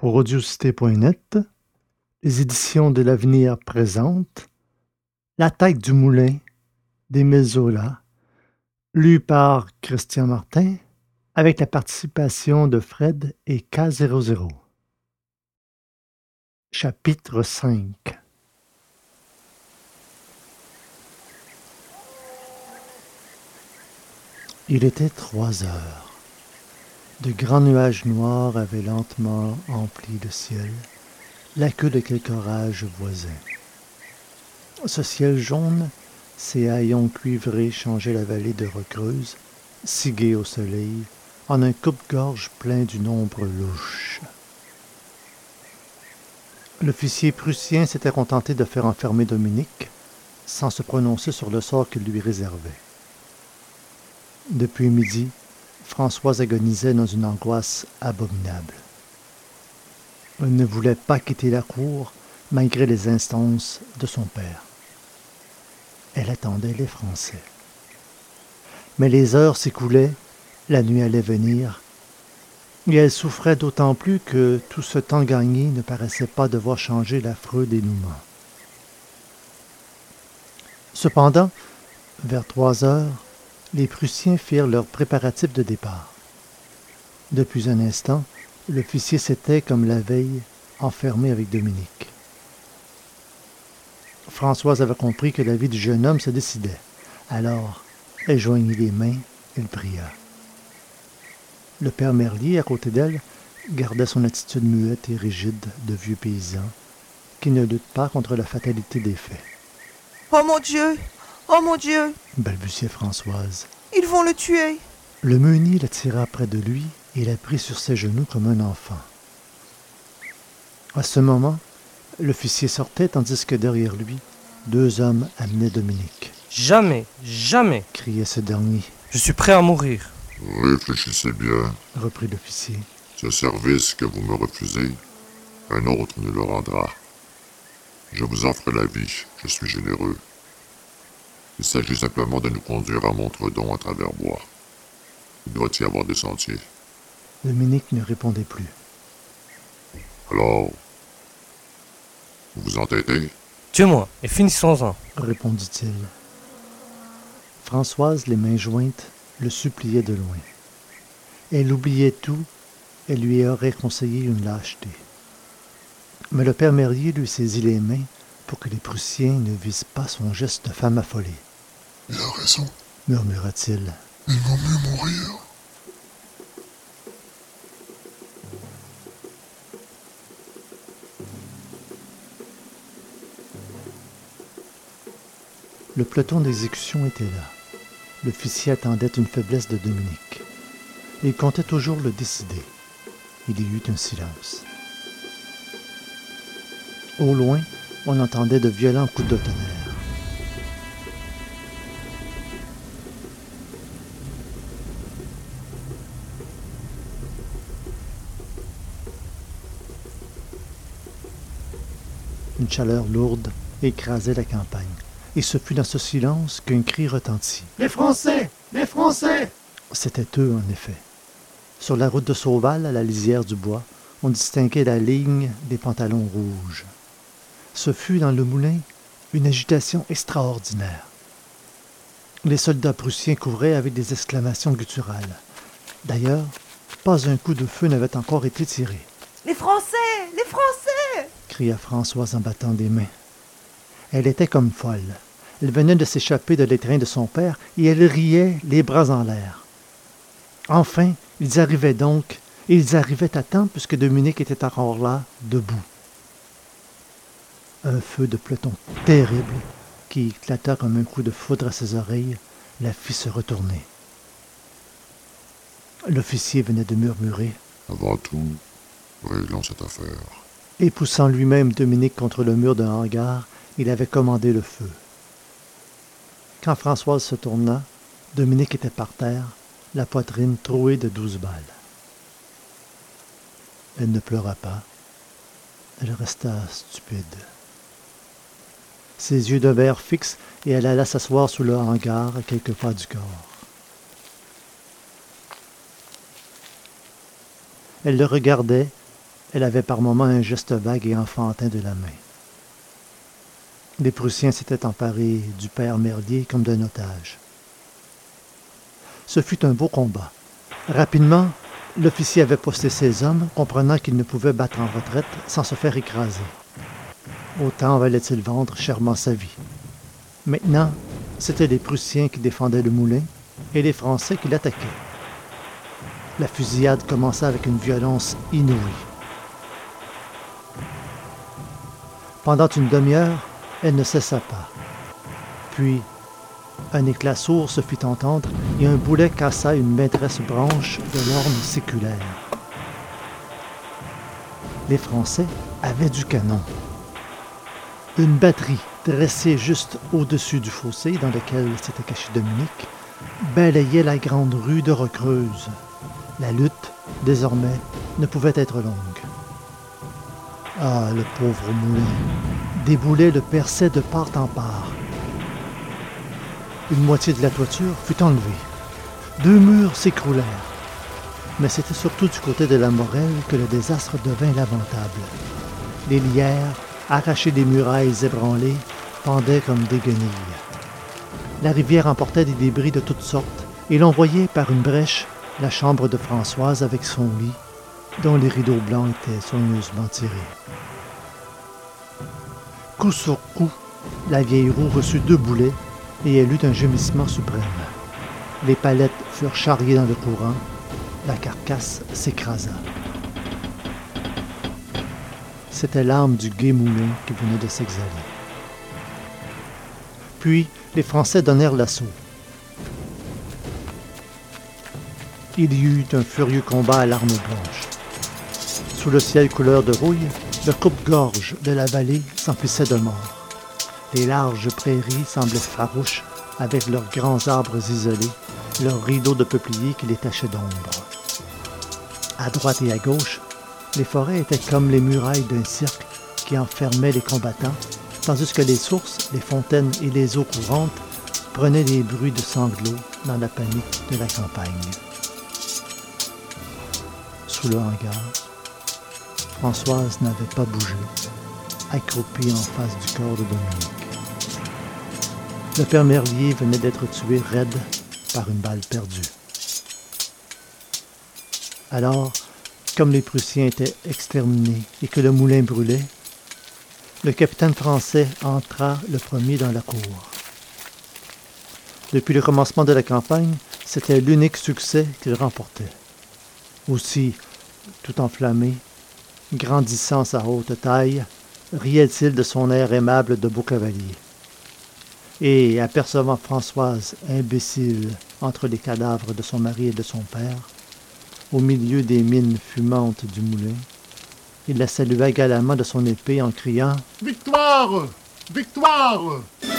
Pour audiocité.net, les éditions de l'Avenir présentent La tête du moulin d'Émile Zola, lu par Christian Martin, avec la participation de Fred et K00. Chapitre 5. Il était 3 heures. De grands nuages noirs avaient lentement empli le ciel, la queue de quelque orage voisin. Ce ciel jaune, ces haillons cuivrés changeaient la vallée de Recreuse, ciguée au soleil, en un coupe-gorge plein d'une ombre louche. L'officier prussien s'était contenté de faire enfermer Dominique, sans se prononcer sur le sort qu'il lui réservait. Depuis midi, Françoise agonisait dans une angoisse abominable. Elle ne voulait pas quitter la cour, malgré les instances de son père. Elle attendait les Français. Mais les heures s'écoulaient, la nuit allait venir, et elle souffrait d'autant plus que tout ce temps gagné ne paraissait pas devoir changer l'affreux dénouement. Cependant, vers 3 heures, les Prussiens firent leurs préparatifs de départ. Depuis un instant, l'officier s'était, comme la veille, enfermé avec Dominique. Françoise avait compris que la vie du jeune homme se décidait. Alors, elle joignit les mains, elle pria. Le père Merlier, à côté d'elle, gardait son attitude muette et rigide de vieux paysan qui ne lutte pas contre la fatalité des faits. « Oh mon Dieu! Oh mon Dieu !» balbutiait Françoise. « Ils vont le tuer !» Le meunier la tira près de lui et la prit sur ses genoux comme un enfant. À ce moment, l'officier sortait tandis que derrière lui, 2 hommes amenaient Dominique. « Jamais, jamais !» criait ce dernier. « Je suis prêt à mourir. » « Réfléchissez bien. » reprit l'officier. « Ce service que vous me refusez, un autre nous le rendra. Je vous offre la vie, je suis généreux. Il s'agit simplement de nous conduire à Montredon à travers bois. Il doit y avoir des sentiers. » Dominique ne répondait plus. « Alors, vous vous entêtez? » « Tuez-moi et finissons-en. » répondit-il. Françoise, les mains jointes, le suppliait de loin. Elle oubliait tout, elle lui aurait conseillé une lâcheté. Mais le père Merlier lui saisit les mains pour que les Prussiens ne visent pas son geste de femme affolée. « Il a raison, murmura-t-il. Il vaut mieux mourir. » Le peloton d'exécution était là. L'officier attendait une faiblesse de Dominique. Il comptait toujours le décider. Il y eut un silence. Au loin, on entendait de violents coups de tonnerre. Une chaleur lourde écrasait la campagne. Et ce fut dans ce silence qu'un cri retentit. « Les Français! Les Français! » C'étaient eux, en effet. Sur la route de Sauval, à la lisière du bois, on distinguait la ligne des pantalons rouges. Ce fut dans le moulin une agitation extraordinaire. Les soldats prussiens couraient avec des exclamations gutturales. D'ailleurs, pas un coup de feu n'avait encore été tiré. « Les Français! Les Français !» cria Françoise en battant des mains. Elle était comme folle. Elle venait de s'échapper de l'étreint de son père et elle riait, les bras en l'air. Enfin, ils arrivaient donc, et ils arrivaient à temps puisque Dominique était encore là, debout. Un feu de peloton terrible, qui éclata comme un coup de foudre à ses oreilles, la fit se retourner. L'officier venait de murmurer « Avant tout, réglons cette affaire. » Et poussant lui-même Dominique contre le mur d'un hangar, il avait commandé le feu. Quand Françoise se tourna, Dominique était par terre, la poitrine trouée de 12 balles. Elle ne pleura pas. Elle resta stupide. Ses yeux devinrent fixes et elle alla s'asseoir sous le hangar à quelques pas du corps. Elle le regardait, Elle avait par moments un geste vague et enfantin de la main. Les Prussiens s'étaient emparés du père Merlier comme d'un otage. Ce fut un beau combat. Rapidement, l'officier avait posté ses hommes, comprenant qu'il ne pouvait battre en retraite sans se faire écraser. Autant valait-il vendre chèrement sa vie. Maintenant, c'étaient les Prussiens qui défendaient le moulin et les Français qui l'attaquaient. La fusillade commença avec une violence inouïe. Pendant une demi-heure, elle ne cessa pas. Puis, un éclat sourd se fit entendre et un boulet cassa une maîtresse branche de l'orme séculaire. Les Français avaient du canon. Une batterie, dressée juste au-dessus du fossé dans lequel s'était caché Dominique, balayait la grande rue de Recreuse. La lutte, désormais, ne pouvait être longue. Ah, le pauvre moulin! Des boulets le perçaient de part en part. Une moitié de la toiture fut enlevée. 2 murs s'écroulèrent. Mais c'était surtout du côté de la Morelle que le désastre devint lamentable. Les lierres, arrachées des murailles ébranlées, pendaient comme des guenilles. La rivière emportait des débris de toutes sortes, et l'on voyait par une brèche la chambre de Françoise avec son lit, dont les rideaux blancs étaient soigneusement tirés. Coup sur coup, la vieille roue reçut 2 boulets, et elle eut un gémissement suprême. Les palettes furent charriées dans le courant, la carcasse s'écrasa. C'était l'âme du gai moulin qui venait de s'exhaler. Puis, les Français donnèrent l'assaut. Il y eut un furieux combat à l'arme blanche. Sous le ciel couleur de rouille, le coupe-gorge de la vallée s'emplissait de morts. Les larges prairies semblaient farouches, avec leurs grands arbres isolés, leurs rideaux de peupliers qui les tachaient d'ombre. À droite et à gauche, les forêts étaient comme les murailles d'un cercle qui enfermaient les combattants, tandis que les sources, les fontaines et les eaux courantes prenaient des bruits de sanglots dans la panique de la campagne. Sous le hangar, Françoise n'avait pas bougé, accroupie en face du corps de Dominique. Le père Merlier venait d'être tué raide par une balle perdue. Alors, comme les Prussiens étaient exterminés et que le moulin brûlait, le capitaine français entra le premier dans la cour. Depuis le commencement de la campagne, c'était l'unique succès qu'il remportait. Aussi, tout enflammé, grandissant sa haute taille, riait-il de son air aimable de beau cavalier. Et, apercevant Françoise imbécile entre les cadavres de son mari et de son père, au milieu des mines fumantes du moulin, il la salua galamment de son épée en criant « Victoire! Victoire! »